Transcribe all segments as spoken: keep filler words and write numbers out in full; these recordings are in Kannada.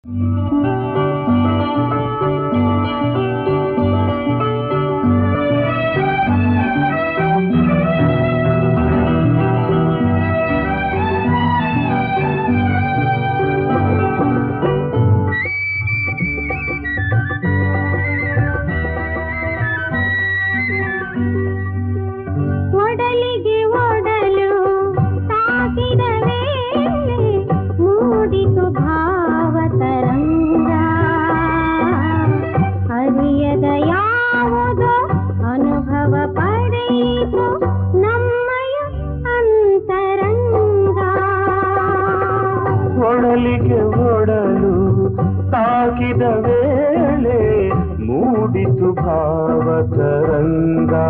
ಒಡಲಿಗೆ ಒಡಲು ತಾಕಿದ ವೇಳೆ ಮೂಡಿತು ಭಾವತರಂಗ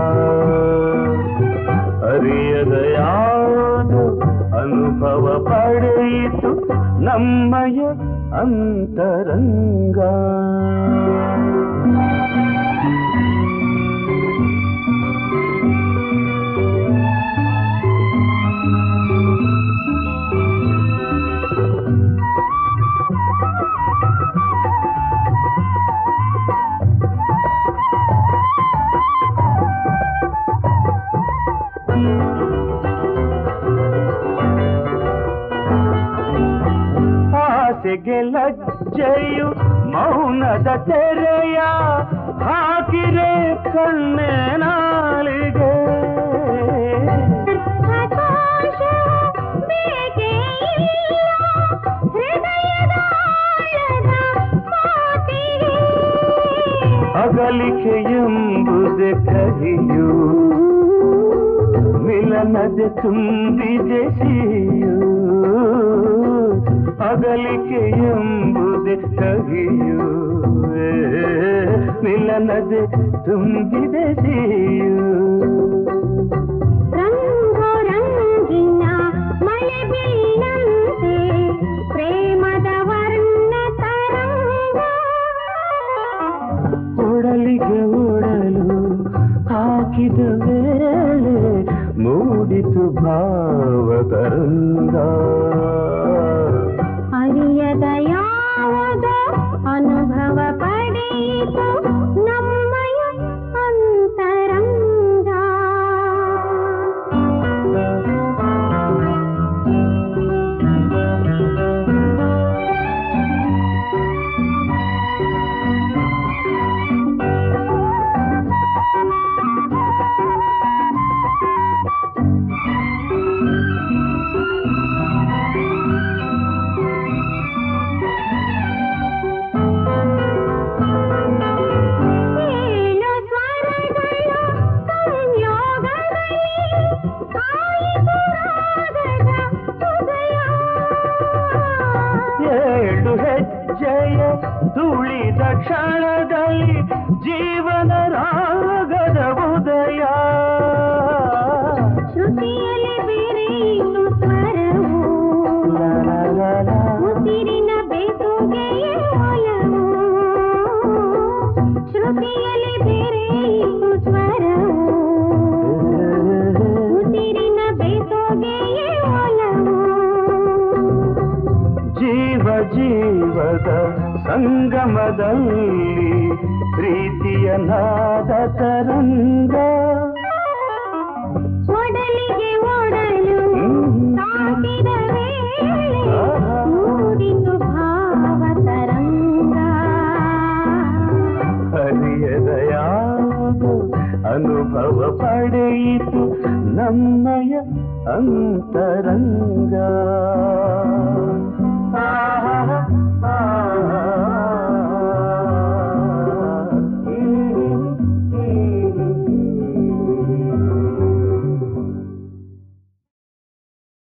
ಅರಿಯದ ಯಾವುದು ಅನುಭವ ಪಡೆಯಿತು ನಮ್ಮಯ ಅಂತರಂಗ ಆಸೆಗೆ ಲಜ್ಜೆಯು ಮೌನದ ತೆರೆಯ ಹಾಕಿರೆ ಕಣ್ಣೆ ನಾಲಿಗೆ ಅಗಲಿಕೆ ಎಂಬುದೇ ಕಹಿಯು ಮಿಲನದೆ ತುಂಬಿದೆ ಸಿಹಿಯು ಅಗಲಿಕೆ ಎಂಬುದೇ ಕಹಿಯು ಮಿಲನದೆ ತುಂಬಿದೆ ಸಿಹಿಯು ರಂಗೋ ರಂಗಿನ ಮಳೆ ಬೀಳಂತೆ ಪ್ರೇಮದ ವರ್ಣ ತರಂಗ ಒಡಲಿಗೆ ಒಡಲು ಹಾಕಿದ ವೇಳೆ ಮೂಡಿತು ಭಾವತರಂಗ ಅರಿಯದ ಯಾವುದೋ ಅನುಭವ ಪಡೆಯಿತು ನಮ್ಮಯ ಅಂತರಂಗ ಹೆಜ್ಜೆಯ ತುಳಿದ ಕ್ಷಣದಲ್ಲಿ ಜೀವನ ರಾಗದ ಉದಯ ಶ್ರುತಿಯಲ್ಲಿ ಬೇರೇನು ಸ್ವರವು ಉಸಿರಿನ ಬೇಸುಗೆಯ ಒಲವು ಶ್ರುತಿಯಲ್ಲಿ ಬೇರೇನು ಸ್ವರವು ಉಸಿರಿನ ಬೇಸುಗೆಯ ಒಲವು ಜೀವ ಜೀವದ ಸಂಗಮದಲ್ಲಿ ಪ್ರೀತಿಯ ನಾದ ತರಂಗ ಒಡಲಿಗೆ ಒಡಲು ತಾಕಿದ ವೇಳೆ ಮೂಡಿತು ಭಾವತರಂಗ ಹರಿಯದ ಯಾವುದು ಅನುಭವ ಪಡೆಯಿತು ನಮ್ಮಯ ಅಂತರಂಗ